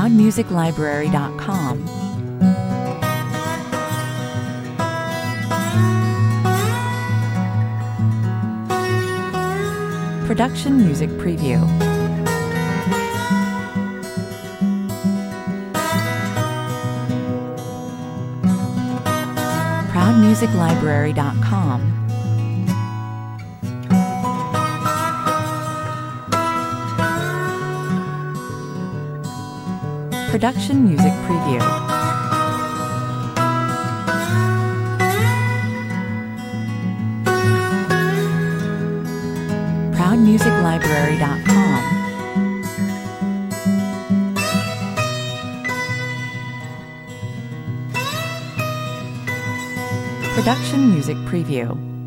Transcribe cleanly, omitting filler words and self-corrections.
ProudMusicLibrary.com. Production Music Preview. ProudMusicLibrary.com. Production Music Preview. ProudMusicLibrary.com. Production Music Preview.